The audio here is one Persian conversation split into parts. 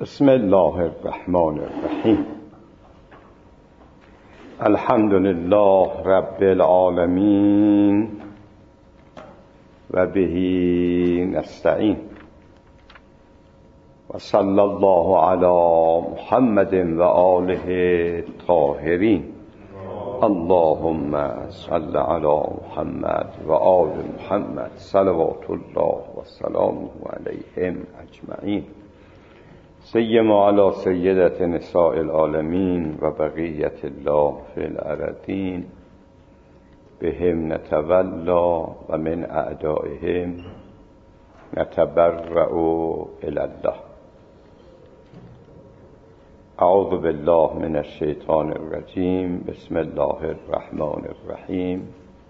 بسم الله الرحمن الرحیم. الحمد لله رب العالمین و به نستعین و صلی الله علی محمد و آله الطاهرین. اللهم صل علی محمد و آل محمد صلوات الله و سلامه علیهم اجمعین. سیما علی سیدت نساء العالمین و بقیت الله فی الارضین. بهم نتولا و من اعدائهم نتبرأ الی الله. اعوذ بالله من الشیطان الرجیم. بسم الله الرحمن الرحیم.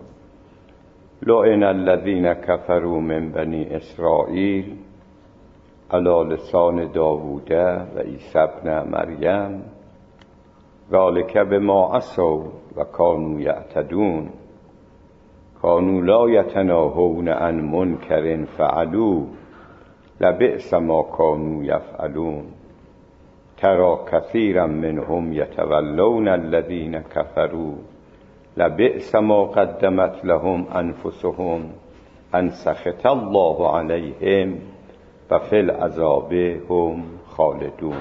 لعن الذین کفروا من بنی اسرائیل علی لسان داوود و عیسی ابن مریم ذلک بما عصوا و کانوا یعتدون. کانوا لا یتناهون عن منکر فعلوه لبئس ما کانوا یفعلون. تری کثیرا منهم یتولون الذین کفروا لبئس ما قدمت لهم انفسهم ان سخط الله علیهم و فی العذاب هم خالدون.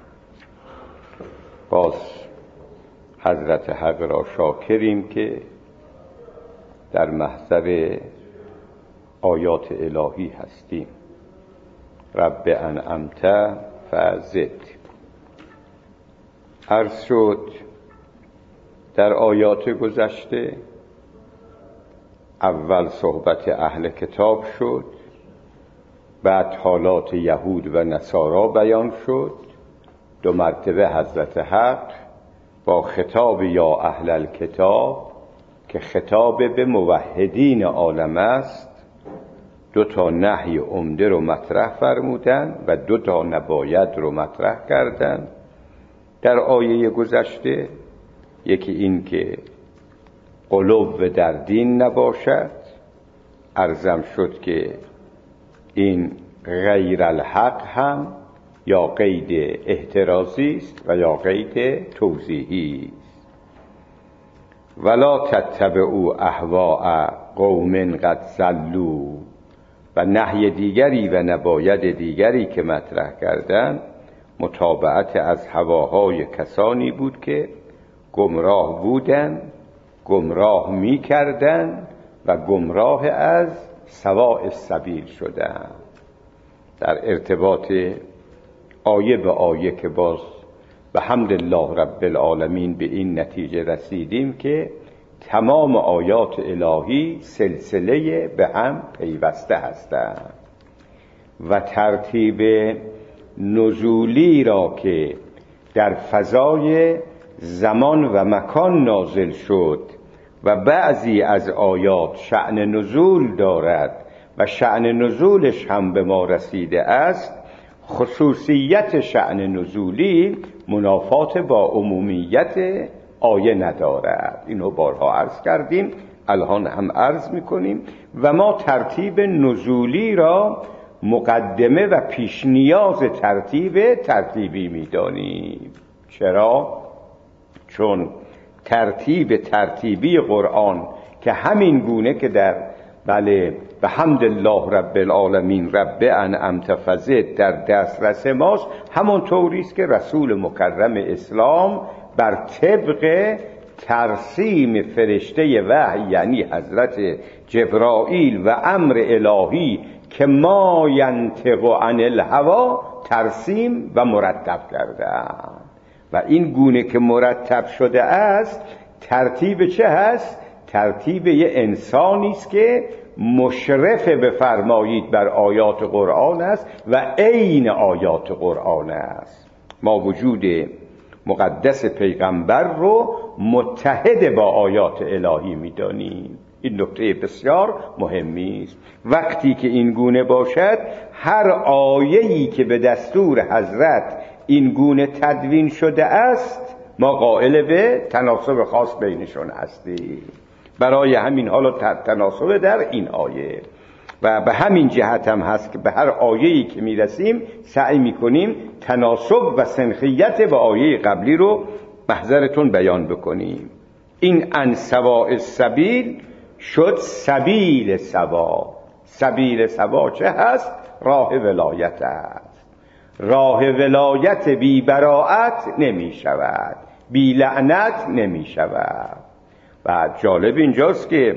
باز حضرت حق را شاکریم که در محضر آیات الهی هستیم. رب انعمت فزد. عرض شد در آیات گذشته اول صحبت اهل کتاب شد، بعد حالات یهود و نصارا بیان شد. دو مرتبه حضرت حق با خطاب یا اهل الکتاب که خطاب به موحدین عالم است دو تا نهی عمده رو مطرح فرمودن و دو تا نباید رو مطرح کردن. در آیه گذشته یکی این که غلو در دین نباشد. عرضم شد که این غیر الحق هم یا قید احترازی است و یا قید توضیحی است. ولا تتبعوا اهواء قوم قد ضلوا. و نهی دیگری و نباید دیگری که مطرح کردن متابعت از هواهای کسانی بود که گمراه بودن، گمراه می کردن و گمراه از سواء السبیل شدن. در ارتباط آیه به آیه که باز به حمدالله رب العالمین به این نتیجه رسیدیم که تمام آیات الهی سلسله به هم پیوسته هستند و ترتیب نزولی را که در فضای زمان و مکان نازل شد و بعضی از آیات شأن نزول دارد و شأن نزولش هم به ما رسیده است، خصوصیت شأن نزولی منافات با عمومیت آیه ندارد. اینو بارها عرض کردیم، الان هم عرض میکنیم. و ما ترتیب نزولی را مقدمه و پیش نیاز ترتیبی میدانیم. چرا؟ چون ترتیبی قرآن که همین گونه که در به حمدالله رب العالمین رب انعمت فزد در دسترس ماست، همون طوریست که رسول مکرم اسلام بر طبق ترسیم فرشته وحی یعنی حضرت جبرائیل و امر الهی که ما ینطق عن الهوا ترسیم و مرتب کردن. و این گونه که مرتب شده است ترتیب چه هست؟ ترتیب یه انسانی است که مشرف بفرمایید بر آیات قرآن است و عین آیات قرآن است. ما وجود مقدس پیغمبر رو متحد با آیات الهی می‌دانیم. این نکته بسیار مهمی است. وقتی که این گونه باشد هر آیه‌ای که به دستور حضرت این گونه تدوین شده است ما قائل به تناسب خاص بینشون هستیم. برای همین حالا تناسب در این آیه و به همین جهت هم هست که به هر آیه‌ای که میرسیم سعی میکنیم تناسب و سنخیت با آیه قبلی رو محضرتون بیان بکنیم. این عن سواء السبیل شد سبیل سوا. سبیل سوا چه هست؟ راه ولایت است. راه ولایت بی براءت نمی شود، بی لعنت نمی شود. و جالب اینجاست که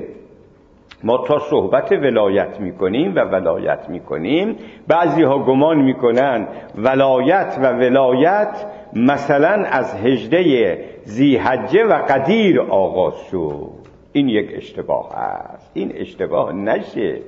ما تا صحبت ولایت میکنیم و ولایت میکنیم، بعضی ها گمان میکنن ولایت و ولایت مثلا از هجده ذی‌حجه و قدیر آغاز شد. این یک اشتباه است. این اشتباه نشه.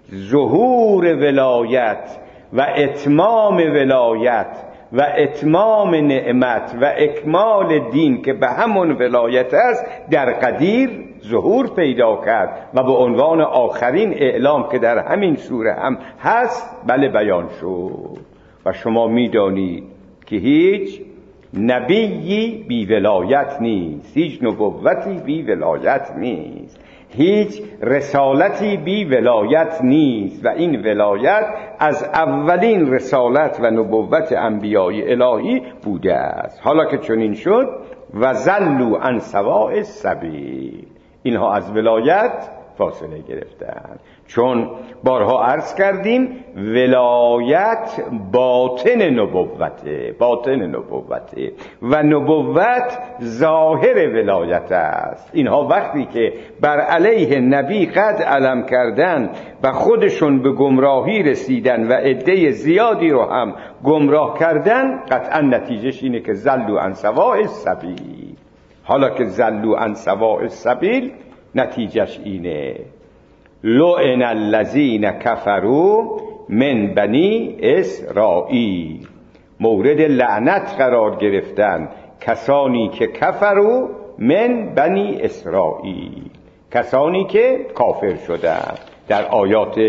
ظهور ولایت و اتمام ولایت و اتمام نعمت و اکمال دین که به همون ولایت است در قدیر ظهور پیدا کرد و به عنوان آخرین اعلام که در همین سوره هم هست بله بیان شد. و شما میدانید که هیچ نبیی بی ولایت نیست، هیچ نبوتی بی ولایت نیست، هیچ رسالتی بی ولایت نیست و این ولایت از اولین رسالت و نبوت انبیای الهی بوده است. حالا که چنین شد و ضلوا عن سواء السبیل، اینها از ولایت فاصله گرفتند. چون بارها عرض کردیم ولایت باطن نبوته، باطن نبوته و نبوت ظاهر ولایت است. اینها وقتی که بر علیه نبی قد علم کردن و خودشون به گمراهی رسیدن و عده زیادی رو هم گمراه کردن، قطعا نتیجهش اینه که ضلوا عن سواء السبیل. حالا که ضلوا عن سواء السبیل نتیجهش اینه لعن الذین کفروا من بنی اسرائیل. مورد لعنت قرار گرفتن کسانی که کفروا من بنی اسرائیل، کسانی که کافر شدن. در آیات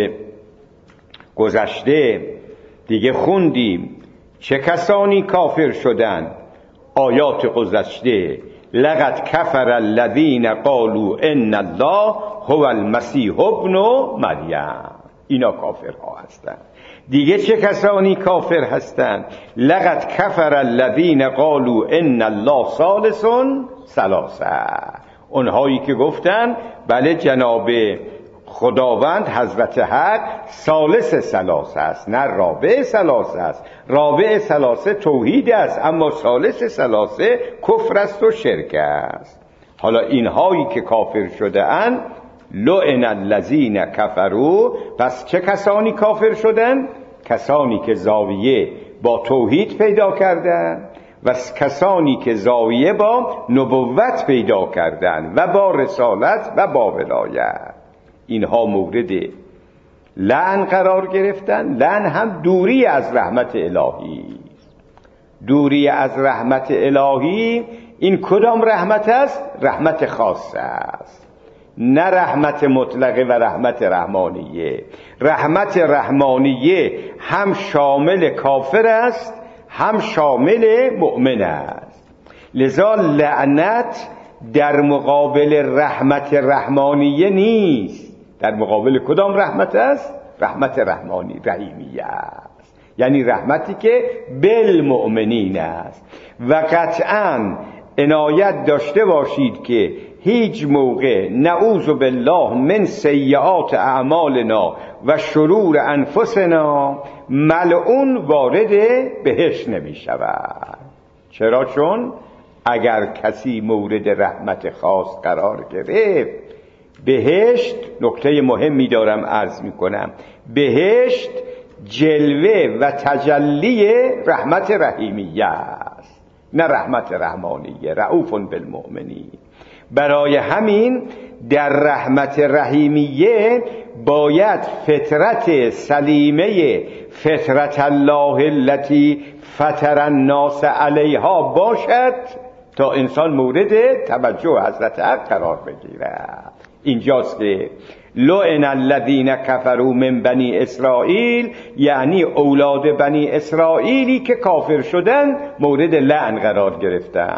گذشته دیگه خوندیم چه کسانی کافر شدن. آیات گذشته لقد کفر الذین قالوا ان الله هو المسیح ابن مریم، اینا کافرها هستند. دیگه چه کسانی کافر هستند؟ لقد کفر الذین قالوا ان الله ثالث ثلاثه، اونهایی که گفتن بله جناب خداوند حضرت حق ثالث ثلاثه است، نه رابع ثلاثه است. رابع ثلاثه توحید است، اما ثالث ثلاثه کفر است و شرک است. حالا اینهایی که کافر شده اند لعن الذین کفروا، پس چه کسانی کافر شدن؟ کسانی که زاویه با توحید پیدا کردن و کسانی که زاویه با نبوت پیدا کردن و با رسالت و با ولایت. اینها مورد لعن قرار گرفتن. لعن هم دوری از رحمت الهی. دوری از رحمت الهی این کدام رحمت است؟ رحمت خاصه است، نه رحمت مطلقه و رحمت رحمانیه. رحمت رحمانیه هم شامل کافر است هم شامل مؤمن است. لذا لعنت در مقابل رحمت رحمانیه نیست. در مقابل کدام رحمت است؟ رحمت رحمانی رحیمیه است، یعنی رحمتی که بالمؤمنین است. و قطعاً عنایت داشته باشید که هیچ موقع نعوذ بالله من سیئات اعمالنا و شرور انفسنا ملعون وارد بهشت نمی شود. چرا؟ چون اگر کسی مورد رحمت خاص قرار گرفت، بهشت، نکته مهمی دارم عرض می کنم، بهشت جلوه و تجلی رحمت رحیمیه است، نه رحمت رحمانیه. رؤوف بالمؤمنین. برای همین در رحمت رحیمیه باید فطرت سلیمه فطرت الله التي فطر الناس علیها باشد تا انسان مورد توجه حضرت حق قرار بگیرد. اینجاست که لعن الذین کفروا من بنی اسرائیل، یعنی اولاد بنی اسرائیلی که کافر شدن مورد لعن قرار گرفتن.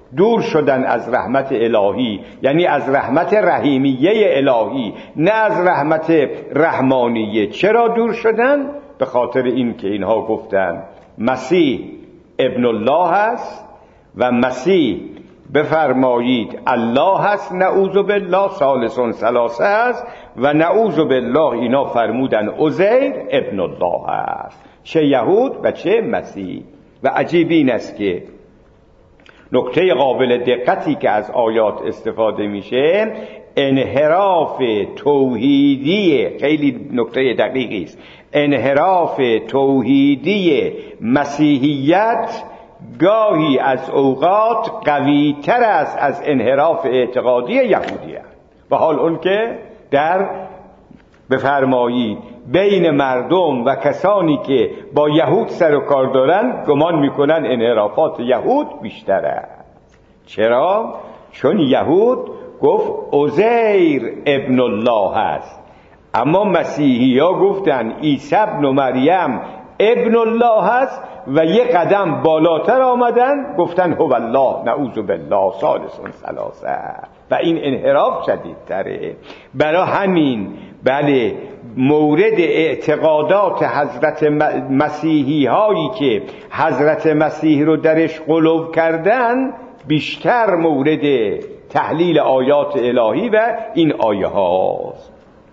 دور شدن از رحمت الهی، یعنی از رحمت رحیمیه الهی، نه از رحمت رحمانیه. چرا دور شدن؟ به خاطر این که اینها گفتن مسیح ابن الله است و مسیح بفرمایید الله هست، نعوذ بالله، ثالث ثلاثه است، و نعوذ بالله اینا فرمودن عزیر ابن الله است، چه یهود و چه مسیح. و عجیب این است که نکته قابل دقتی که از آیات استفاده میشه انحراف توحیدی، خیلی نکته دقیقی است، انحراف توحیدی مسیحیت گاهی از اوقات قوی تر است از انحراف اعتقادی یهودیت. و حال اون که در بفرمایید بین مردم و کسانی که با یهود سر و کار دارن گمان میکنن انحرافات یهود بیشتر است. چرا؟ چون یهود گفت عزیر ابن الله است، اما مسیحی ها گفتن عیسی ابن مریم ابن الله است و یه قدم بالاتر آمدن گفتن هو الله نعوذ بالله ثالث ثلاثه، و این انحراف شدیدتره. برای همین بله مورد اعتقادات حضرت مسیحی هایی که حضرت مسیح رو درش غلو کردن بیشتر مورد تحلیل آیات الهی و این آیه هاست.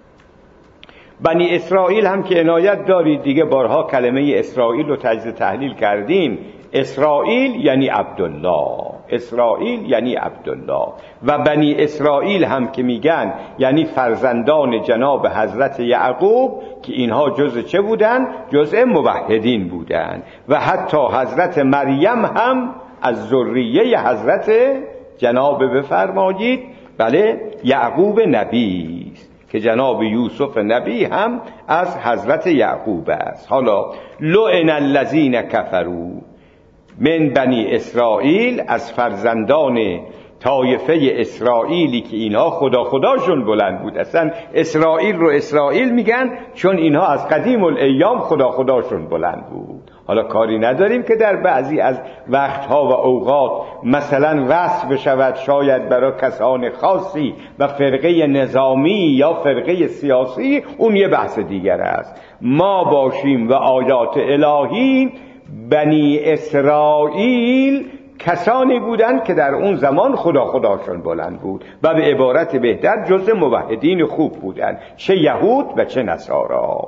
بنی اسرائیل هم که عنایت دارید دیگه، بارها کلمه اسرائیل رو تجزیه تحلیل کردیم. اسرائیل یعنی عبدالله، اسرائیل یعنی عبدالله. و بنی اسرائیل هم که میگن یعنی فرزندان جناب حضرت یعقوب، که اینها جزء چه بودن؟ جزء موحدین بودن. و حتی حضرت مریم هم از ذریه حضرت جناب بفرمایید بله یعقوب نبی است، که جناب یوسف نبی هم از حضرت یعقوب است. حالا لعن الذین کفروا من بنی اسرائیل، از فرزندان طایفه اسرائیلی که اینها خداشون بلند بود. اصلا اسرائیل رو اسرائیل میگن چون اینها از قدیم الایام خداشون بلند بود. حالا کاری نداریم که در بعضی از وقتها و اوقات مثلا وصف بشود شاید برای کسان خاصی و فرقه نظامی یا فرقه سیاسی، اون یه بحث دیگر است. ما باشیم و آیات الهی بنی اسرائیل کسانی بودند که در اون زمان خداشون بلند بود و به عبارت بهتر جزء موحدین خوب بودند، چه یهود و چه نصارا.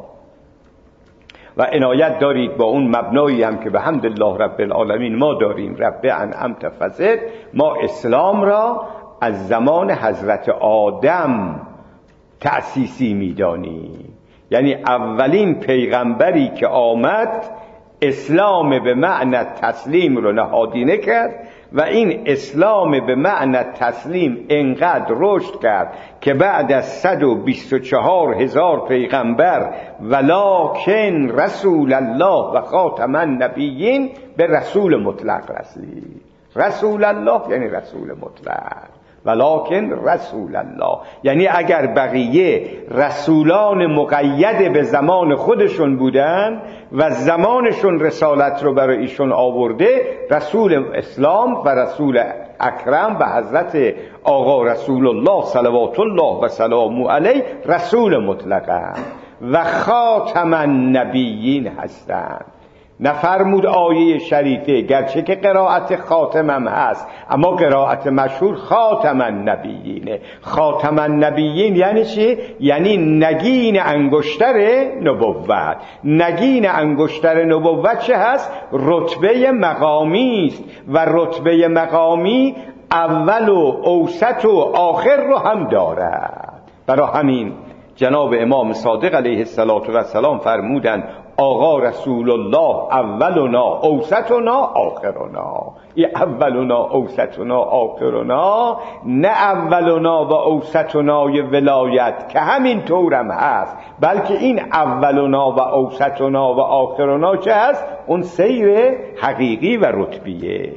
و عنایت دارید با اون مبنایی هم که به حمدالله رب العالمین ما داریم، رب انعمت فزد، ما اسلام را از زمان حضرت آدم تأسیسی میدانیم. یعنی اولین پیغمبری که آمد اسلام به معنی تسلیم رو نهادینه کرد و این اسلام به معنی تسلیم انقدر رشد کرد که بعد از 124,000 پیغمبر ولکن رسول الله و خاتم النبیین به رسول مطلق رسید. رسول الله یعنی رسول مطلق، ولکن رسول الله یعنی اگر بقیه رسولان مقید به زمان خودشون بودن و زمانشون رسالت رو برای ایشون آورده، رسول اسلام و رسول اکرم و حضرت آقا رسول الله صلوات الله و سلام علیه رسول مطلقه و خاتم النبیین هستند. نفرمود آیه شریفه گرچه که قرائت خاتمم هست اما قرائت مشهور خاتم النبیینه. خاتم النبیین یعنی چی؟ یعنی نگین انگشتر نبوت. نگین انگشتر نبوت چه هست؟ رتبه مقامی است و رتبه مقامی اول و اوسط و آخر رو هم دارد. برای همین جناب امام صادق علیه السلام فرمودند آقا رسول الله اولنا اوسطنا آخرنا. این اولنا اوسطنا آخرنا نه اولنا و اوسطنای ولایت که همین طورم هست، بلکه این اولنا و اوسطنا و آخرنا چه هست؟ اون سیر حقیقی و رتبیه.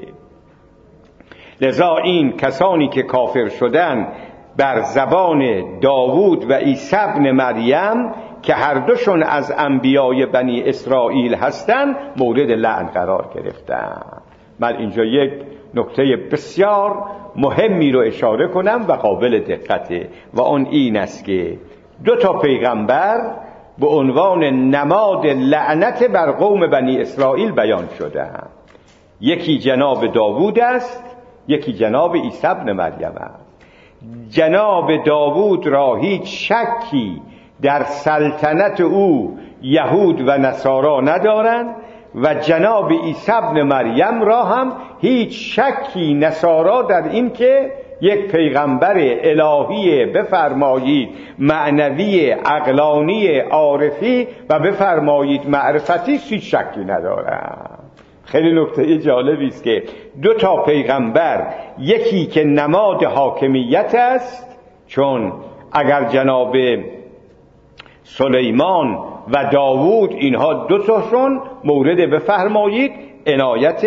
لذا این کسانی که کافر شدن بر زبان داوود و عیسی ابن مریم که هر دوشون از انبیای بنی اسرائیل هستند مورد لعن قرار گرفتند. من اینجا یک نکته بسیار مهمی رو اشاره کنم و قابل دقته و اون این است که 2 پیغمبر به عنوان نماد لعنت بر قوم بنی اسرائیل بیان شده‌اند. یکی جناب داوود است، یکی جناب عیسی ابن مریم است. جناب داوود را هیچ شکی در سلطنت او یهود و نصارا ندارند و جناب عیسی ابن مریم را هم هیچ شکی نصارا در این که یک پیغمبر الهی بفرمایید معنوی عقلانی عارفی و بفرمایید معرفتی هیچ شکی ندارند. خیلی نکته جالبی است که 2 پیغمبر، یکی که نماد حاکمیت است، چون اگر جناب سلیمان و داوود اینها 2 تاشون مورد بفرمایید عنایت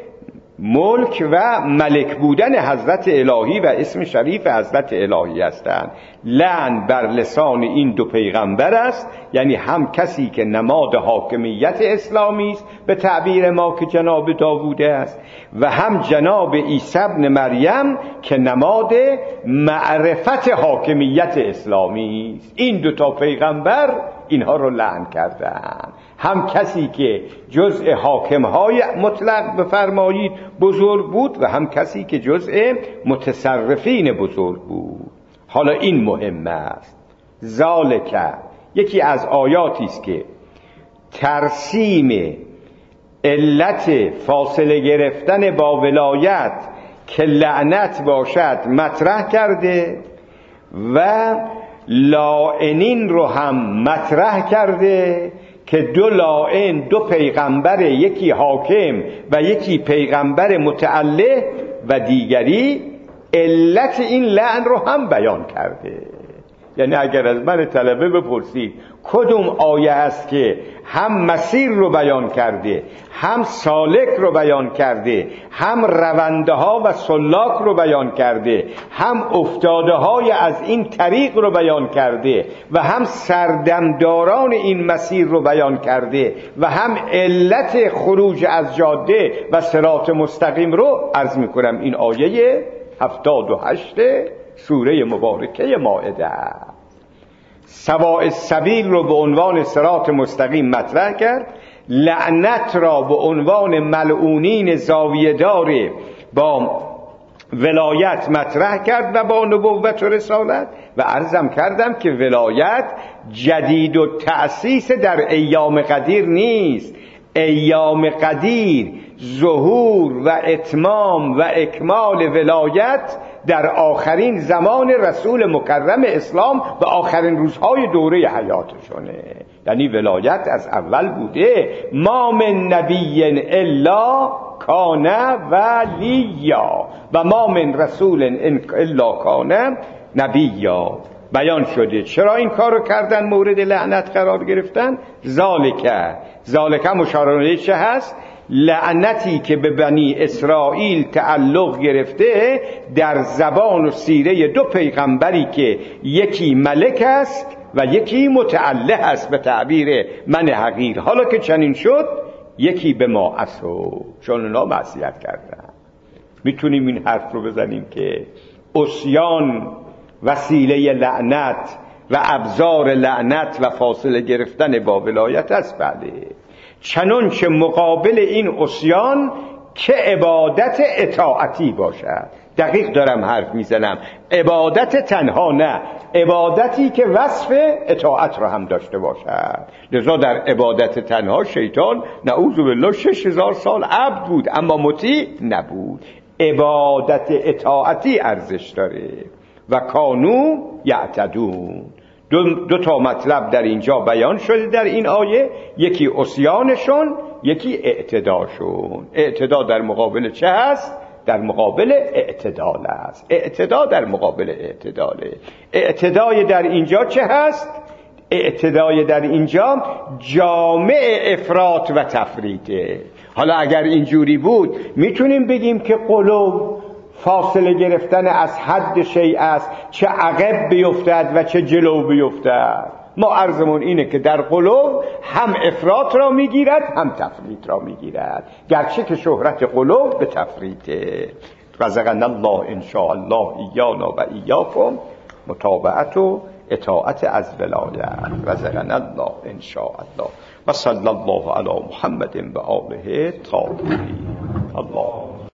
ملک و ملک بودن حضرت الهی و اسم شریف حضرت الهی هستند. لعن بر لسان این 2 پیغمبر است، یعنی هم کسی که نماد حاکمیت اسلامی است به تعبیر ما که جناب داوود است و هم جناب عیسی ابن مریم که نماد معرفت حاکمیت اسلامی است. این 2 پیغمبر اینها رو لعن کردند. هم کسی که جزء حاکمهای مطلق بفرمایید بزرگ بود و هم کسی که جزء متصرفین بزرگ بود. حالا این مهم است. ذالک یکی از آیاتی است که ترسیم علت فاصله گرفتن با ولایت که لعنت باشد مطرح کرده و لاعنین رو هم مطرح کرده که 2 لاعن، 2 پیغمبر، یکی حاکم و یکی پیغمبر متعله و دیگری علت این لعن رو هم بیان کرده. یعنی اگر از من طلبه بپرسید کدوم آیه است که هم مسیر رو بیان کرده، هم سالک رو بیان کرده، هم رونده ها و سلاک رو بیان کرده، هم افتاده های از این طریق رو بیان کرده و هم سردمداران این مسیر رو بیان کرده و هم علت خروج از جاده و صراط مستقیم رو عرض میکنم این آیه 78 سوره مبارکه مائده است. سواء السبیل رو به عنوان صراط مستقیم مطرح کرد، لعنت را به عنوان ملعونین زاویه دار با ولایت مطرح کرد و با نبوت و رسالت و عرضم کردم که ولایت جدید و تأسیس در ایام قدیر نیست. ایام قدیر ظهور و اتمام و اکمال ولایت در آخرین زمان رسول مکرم اسلام و آخرین روزهای دوره حیاتشونه. یعنی ولایت از اول بوده. ما من نبی الا کان ولیا و ما من رسول الا کان نبیا. بیان شده چرا این کارو کردن، مورد لعنت قرار گرفتن. ذالک مشاره چه هست؟ لعنتی که به بنی اسرائیل تعلق گرفته در زبان و سیره 2 پیغمبری که یکی ملک است و یکی متعله است به تعبیر من حقیر. حالا که چنین شد یکی به ما عصوا، چون اونا معصیت کردن. میتونیم این حرف رو بزنیم که عصیان وسیله لعنت و ابزار لعنت و فاصله گرفتن با ولایت است. بله، چنانچه مقابل این عصیان که عبادت اطاعتی باشد. دقیق دارم حرف میزنم، عبادت تنها نه، عبادتی که وصف اطاعت را هم داشته باشد. لذا در عبادت تنها شیطان نعوذ بالله 6000 سال عبد بود اما مطیع نبود. عبادت اطاعتی ارزش داره. و کانو یعتدون. 2 مطلب در اینجا بیان شده در این آیه، یکی عصیانشون، یکی اعتداشون. اعتدا در مقابل چه هست؟ در مقابل اعتدال است. اعتدا در مقابل اعتداله. اعتدای در اینجا چه هست؟ اعتدای در اینجا جامع افراط و تفریطه. حالا اگر اینجوری بود میتونیم بگیم که قلوب فاصله گرفتن از حد شیء است، چه عقب بیفتد و چه جلو بیفتد. ما عرضمون اینه که در قلوب هم افراط را میگیرد هم تفریط را میگیرد، گرچه که شهرت قلوب به تفریطه. رزقنا الله ان شاء الله ایانا و ایاکم متابعت و اطاعت از ولایت. رزقنا الله ان شاء الله و صلی الله علی محمد و آله الطاهرین. الله